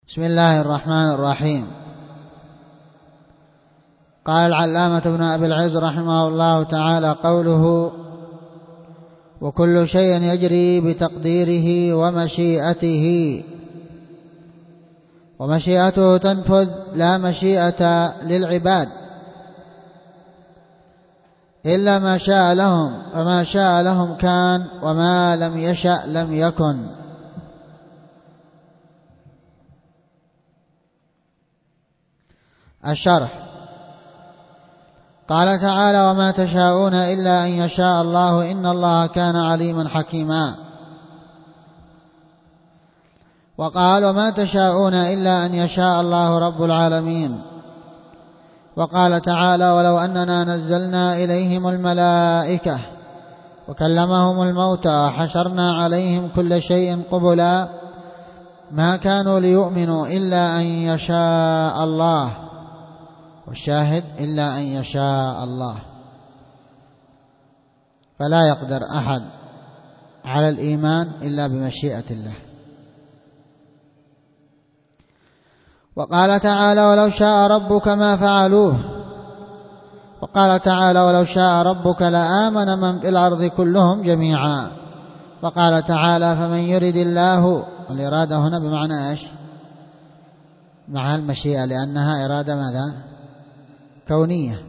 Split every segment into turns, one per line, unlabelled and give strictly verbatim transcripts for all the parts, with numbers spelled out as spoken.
بسم الله الرحمن الرحيم. قال العلامة ابن أبي العز رحمه الله تعالى: قوله وكل شيء يجري بتقديره ومشيئته، ومشيئته تنفذ لا مشيئة للعباد إلا ما شاء لهم، وما شاء لهم كان وما لم يشأ لم يكن. الشرح: قال تعالى: وما تشاءون إلا أن يشاء الله إن الله كان عليما حكيما. وقال: وما تشاءون إلا أن يشاء الله رب العالمين. وقال تعالى: ولو أننا نزلنا إليهم الملائكة وكلمهم الموتى وحشرنا عليهم كل شيء قبلا ما كانوا ليؤمنوا إلا أن يشاء الله. والشاهد: إلا أن يشاء الله. فلا يقدر أحد على الإيمان إلا بمشيئة الله. وقال تعالى: ولو شاء ربك ما فعلوه. وقال تعالى: ولو شاء ربك لآمن من في الأرض كلهم جميعا. وقال تعالى: فمن يرد الله، الإرادة هنا بمعنى إيش؟ مع المشيئة، لأنها إرادة ماذا؟ كونية.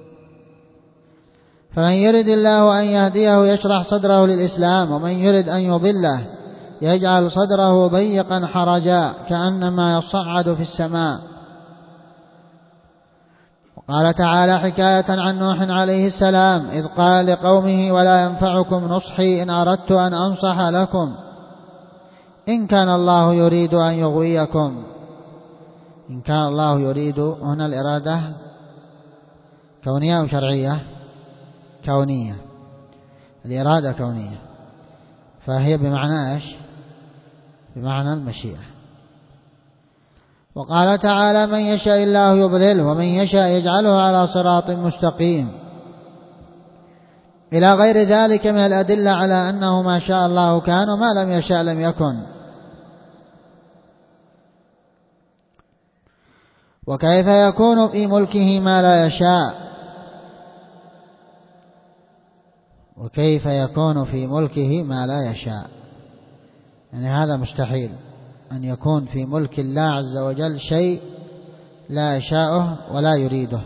فمن يرد الله أن يهديه يشرح صدره للإسلام، ومن يرد أن يضله يجعل صدره ضيقا حرجا كأنما يصعد في السماء. وقال تعالى حكاية عن نوح عليه السلام إذ قال لقومه: ولا ينفعكم نصحي إن أردت أن أنصح لكم إن كان الله يريد أن يغويكم. إن كان الله يريد، هنا الإرادة كونية أو شرعية؟ كونية. الإرادة كونية، فهي بمعنى إيش؟ بمعنى المشيئة. وقال تعالى: من يشاء الله يضلله ومن يشاء يجعله على صراط مستقيم، إلى غير ذلك من الأدلة على أنه ما شاء الله كان وما لم يشاء لم يكن. وكيف يكون في ملكه ما لا يشاء؟ وكيف يكون في ملكه ما لا يشاء؟ يعني هذا مستحيل أن يكون في ملك الله عز وجل شيء لا يشاءه ولا يريده.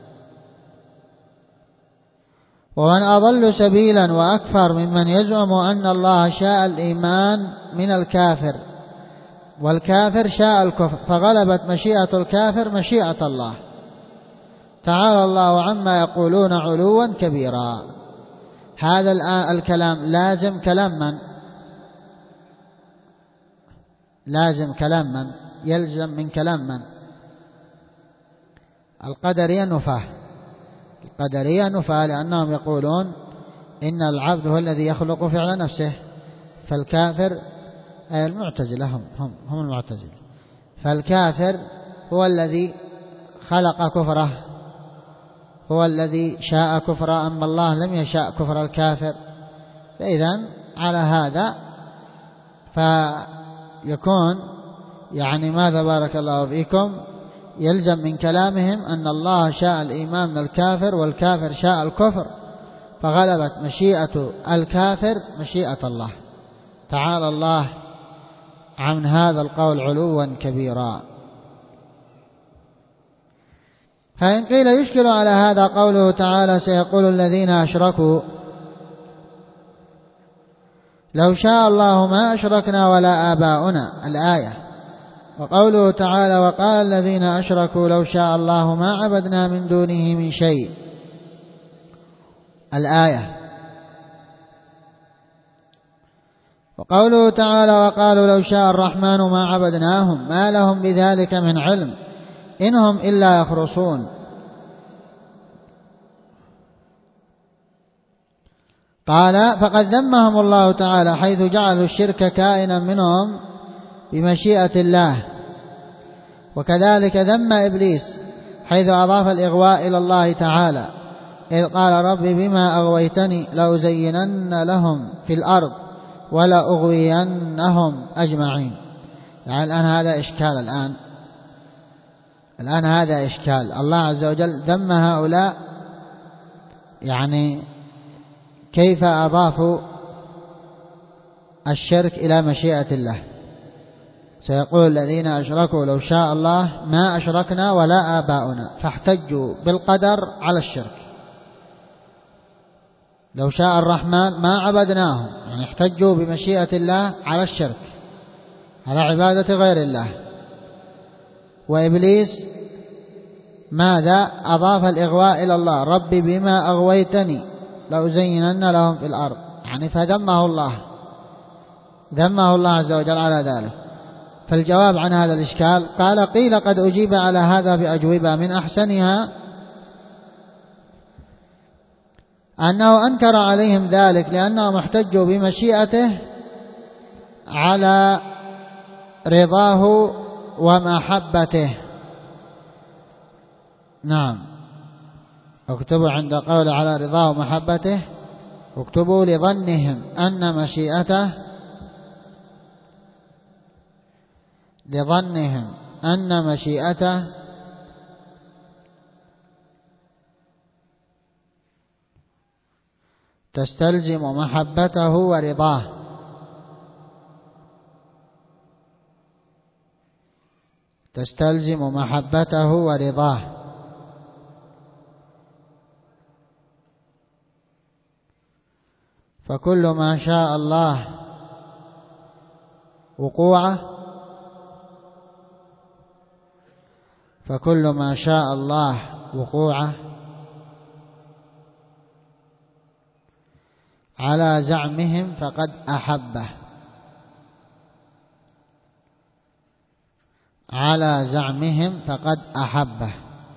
ومن أضل سبيلا وأكثر ممن يزعم أن الله شاء الإيمان من الكافر، والكافر شاء الكفر، فغلبت مشيئة الكافر مشيئة الله. تعالى الله عما يقولون علوا كبيرا. هذا الكلام لازم كلام من؟ لازم كلام من؟ يلزم من كلام من؟ القدرية نفاه. القدرية نفاه لأنهم يقولون إن العبد هو الذي يخلق فعل نفسه، فالكافر أي المعتزلة هم هم, هم المعتزلة، فالكافر هو الذي خلق كفره، هو الذي شاء كفره، أما الله لم يشاء كفر الكافر. فإذا على هذا فيكون يعني ماذا بارك الله فيكم؟ يلزم من كلامهم أن الله شاء الإيمان من الكافر والكافر شاء الكفر، فغلبت مشيئة الكافر مشيئة الله. تعالى الله عن هذا القول علوا كبيرا. فإن قيل يشكل على هذا قوله تعالى: سيقول الذين أشركوا لو شاء الله ما أشركنا ولا آباؤنا، الآية. وقوله تعالى: وقال الذين أشركوا لو شاء الله ما عبدنا من دونه من شيء، الآية. وقوله تعالى: وقالوا لو شاء الرحمن ما عبدناهم ما لهم بذلك من علم إنهم إلا يخرصون. قال: فقد ذمهم الله تعالى حيث جعلوا الشرك كائنا منهم بمشيئة الله. وكذلك ذم إبليس حيث أضاف الإغواء إلى الله تعالى إذ قال: رب بما أغويتني لأزينن لهم في الأرض ولأغوينهم أجمعين. يعني الآن هذا إشكال الآن الآن هذا إشكال. الله عز وجل ذم هؤلاء، يعني كيف أضافوا الشرك إلى مشيئة الله؟ سيقول الذين أشركوا لو شاء الله ما أشركنا ولا آباؤنا، فاحتجوا بالقدر على الشرك. لو شاء الرحمن ما عبدناهم، يعني احتجوا بمشيئة الله على الشرك، على عبادة غير الله. وإبليس ماذا؟ أضاف الإغواء إلى الله، ربي بما أغويتني لأزينن لهم في الأرض، يعني فذمه الله ذمه الله عز وجل على ذلك. فالجواب عن هذا الإشكال قال قيل قد أجيب على هذا بأجوبة من أحسنها أنه أنكر عليهم ذلك لأنهم احتجوا بمشيئته على رضاه ومحبته. نعم، اكتبوا عند قول على رضاه ومحبته، اكتبوا لظنهم أن مشيئته لظنهم أن مشيئته تستلزم محبته ورضاه. تستلزم محبته ورضاه فكل ما شاء الله وقوعه فكل ما شاء الله وقوعه على زعمهم فقد أحبه على زعمهم فقد أحبه.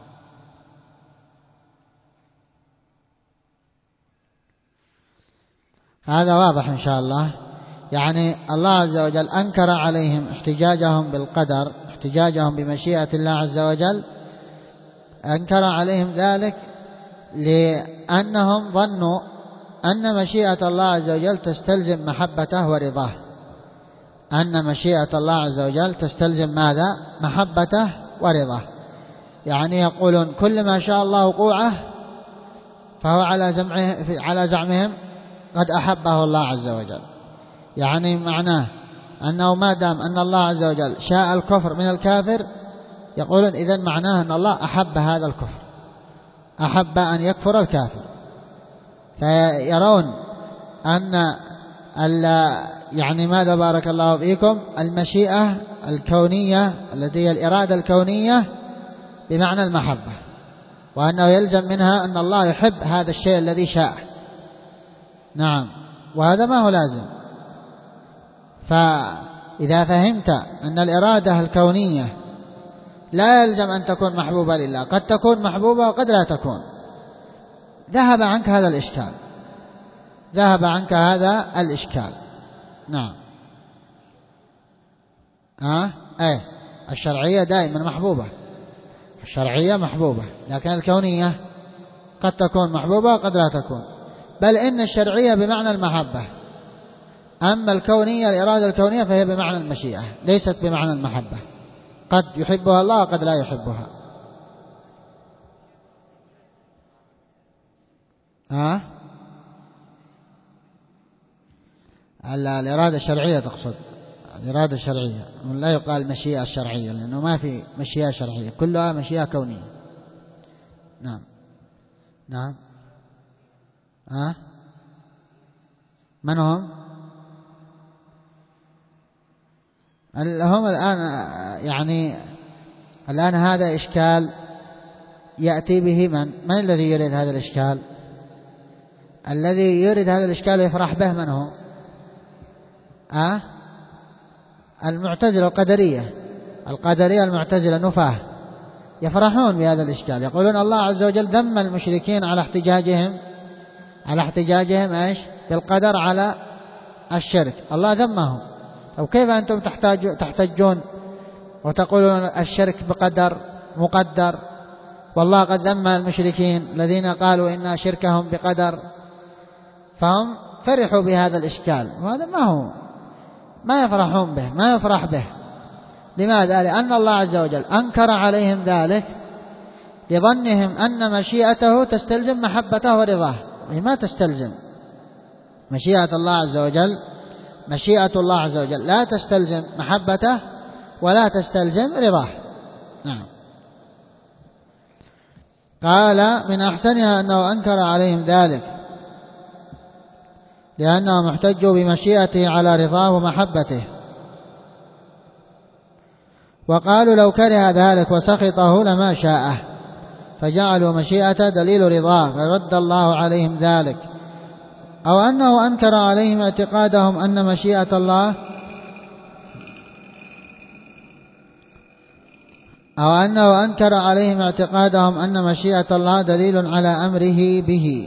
هذا واضح إن شاء الله. يعني الله عز وجل أنكر عليهم احتجاجهم بالقدر، احتجاجهم بمشيئة الله عز وجل، أنكر عليهم ذلك لأنهم ظنوا أن مشيئة الله عز وجل تستلزم محبته ورضاه، أن مشيئة الله عز وجل تستلزم ماذا؟ محبته ورضاه. يعني يقولون كل ما شاء الله وقوعه فهو على زعمه على زعمهم قد أحبه الله عز وجل. يعني معناه أنه ما دام أن الله عز وجل شاء الكفر من الكافر، يقولون إذن معناه أن الله أحب هذا الكفر، أحب أن يكفر الكافر. فيرون أن يعني ماذا بارك الله فيكم المشيئة الكونية التي هي الإرادة الكونية بمعنى المحبة، وأنه يلزم منها أن الله يحب هذا الشيء الذي شاء. نعم، وهذا ما هو لازم. فإذا فهمت أن الإرادة الكونية لا يلزم أن تكون محبوبة لله، قد تكون محبوبة وقد لا تكون، ذهب عنك هذا الإشكال ذهب عنك هذا الإشكال. نعم. أه؟ أيه الشرعية دائما محبوبة، الشرعية محبوبة، لكن الكونية قد تكون محبوبة وقد لا تكون. بل إن الشرعية بمعنى المحبة، أما الكونية الإرادة الكونية فهي بمعنى المشيئة، ليست بمعنى المحبة، قد يحبها الله وقد لا يحبها. ها؟ الإرادة الشرعية تقصد، الإرادة الشرعية، لا يقال مشيئة الشرعية، لأنه ما في مشيئة شرعية، كلها مشيئة كونية. نعم نعم. ها؟ من هم؟ هم الآن يعني الآن هذا إشكال يأتي به من؟ من الذي يريد هذا الإشكال؟ الذي يريد هذا الإشكال ويفرح به من هو؟ أه؟ المعتزلة القدرية القدرية المعتزلة نفاه يفرحون بهذا الإشكال، يقولون الله عز وجل ذم المشركين على احتجاجهم على احتجاجهم ايش؟ بالقدر على الشرك، الله ذمهم. طب كيف أنتم تحتجون وتقولون الشرك بقدر مقدر، والله قد ذم المشركين الذين قالوا إن شركهم بقدر؟ فهم فرحوا بهذا الإشكال، وهذا ما هو ما يفرحون به، ما يفرح به. لماذا؟ لأن الله عز وجل أنكر عليهم ذلك لظنهم أن مشيئته تستلزم محبته ورضاه، وهي ما تستلزم. مشيئة الله عز وجل مشيئة الله عز وجل لا تستلزم محبته ولا تستلزم رضاه. نعم. قال من أحسنها أنه أنكر عليهم ذلك لأنهم احتجوا بمشيئته على رضاه ومحبته، وقالوا لو كره ذلك وسخطه لما شاءه، فجعلوا مشيئته دليل رضاه فرد الله عليهم ذلك. أو أنه أنكر عليهم اعتقادهم أن مشيئة الله أو أنه أنكر عليهم اعتقادهم أن مشيئة الله دليل على أمره به،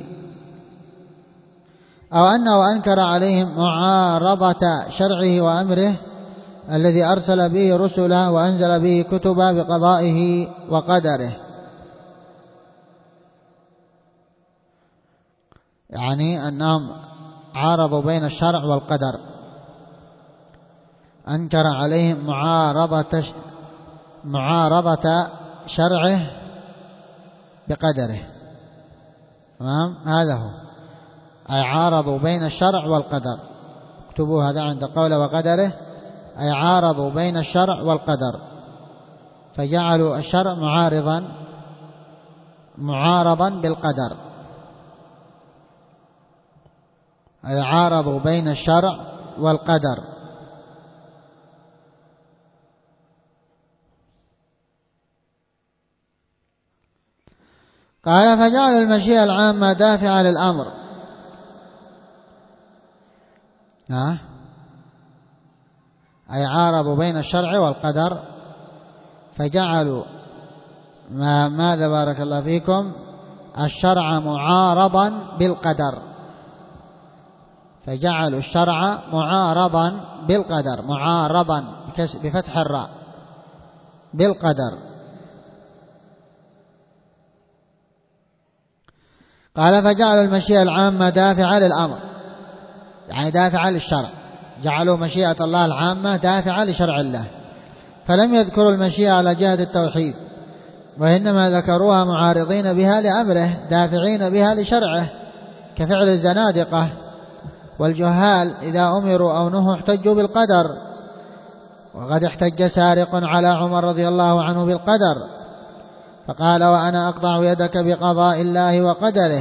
أو أنه أنكر عليهم معارضة شرعه وأمره الذي أرسل به رسله وأنزل به كتبه بقضائه وقدره. يعني أنهم عارضوا بين الشرع والقدر، أنكر عليهم معارضة معارضة شرعه بقدره. تمام؟ هذا هو، أي عارضوا بين الشرع والقدر. اكتبوا هذا عند قوله وقدره، أي عارضوا بين الشرع والقدر، فجعلوا الشرع معارضا معارضا بالقدر، أي عارضوا بين الشرع والقدر. قال فجعلوا المشيئة العامة دافعة للأمر. ها؟ أي عارضوا بين الشرع والقدر، فجعلوا ما ماذا بارك الله فيكم الشرع معارضا بالقدر، فجعلوا الشرع معارضا بالقدر، معارضا بفتح الراء بالقدر. قال فجعلوا المشيئة العامة دافعة للأمر، يعني دافعة للشرع، جعلوا مشيئة الله العامة دافعة لشرع الله، فلم يذكروا المشيئة على جهة التوحيد، وإنما ذكروها معارضين بها لأمره دافعين بها لشرعه، كفعل الزنادقة والجهال إذا أمروا أو نهوا احتجوا بالقدر. وقد احتج سارق على عمر رضي الله عنه بالقدر فقال وأنا أقطع يدك بقضاء الله وقدره.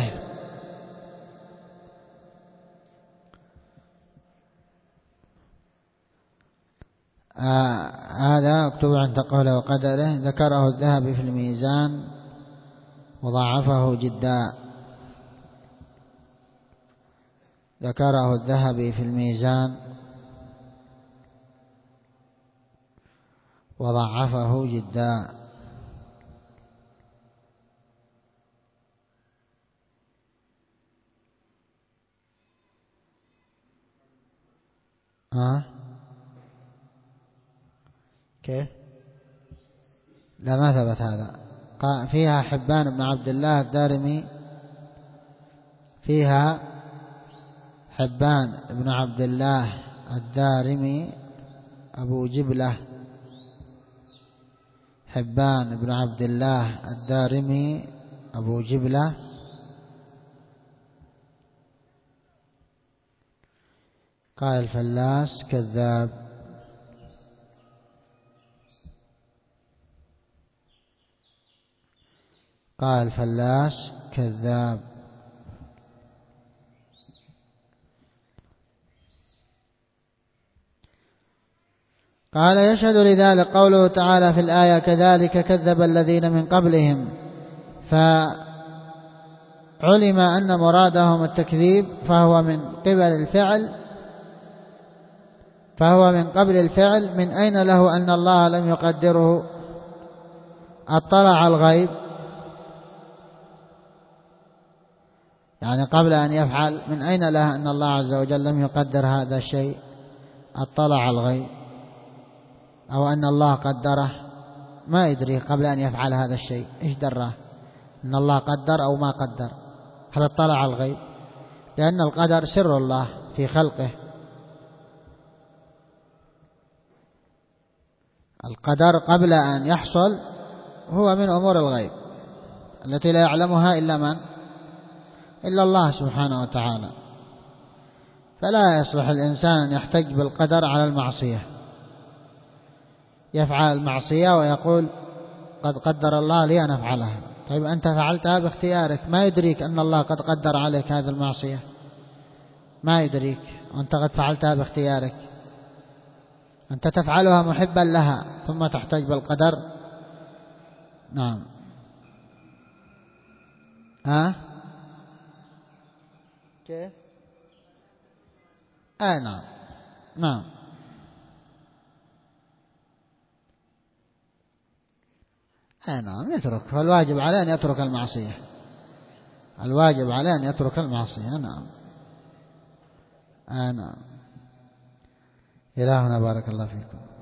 آه هذا اكتب عند قوله وقدره. ذكره الذهبي في الميزان وضعفه جدا. ذكره الذهبي في الميزان وضعفه جدا. ها كيف؟ لا ما ثبت هذا. فيها حبان بن عبد الله الدارمي، فيها حبان بن عبد الله الدارمي أبو جبلة، حبان بن عبد الله الدارمي أبو جبلة. قال الفلاس كذاب. قال الفلاس كذاب. قال يشهد لذلك قوله تعالى في الآية كذلك كذب الذين من قبلهم، فعلم أن مرادهم التكذيب فهو من قبل الفعل فهو من قبل الفعل. من أين له أن الله لم يقدره؟ اطلع الغيب، يعني قبل أن يفعل. من أين له أن الله عز وجل لم يقدر هذا الشيء؟ اطلع الغيب، أو أن الله قدره، ما يدري قبل أن يفعل هذا الشيء. إيش دراه أن الله قدر أو ما قدر؟ هل اطلع الغيب؟ لأن القدر سر الله في خلقه. القدر قبل أن يحصل هو من أمور الغيب التي لا يعلمها إلا من؟ إلا الله سبحانه وتعالى. فلا يصلح الإنسان أن يحتج بالقدر على المعصية، يفعل المعصية ويقول قد قدر الله لي أن أفعلها. طيب أنت فعلتها باختيارك، ما يدريك أن الله قد قدر عليك هذه المعصية، ما يدريك، وأنت قد فعلتها باختيارك. أنت تفعلها محبا لها ثم تحتج بالقدر. نعم. ها كيف؟ آه نعم نعم آه نعم يترك. فالواجب عليه أن يترك المعصية، الواجب عليه أن يترك المعصية. نعم آه نعم. إلهنا بارك الله فيكم.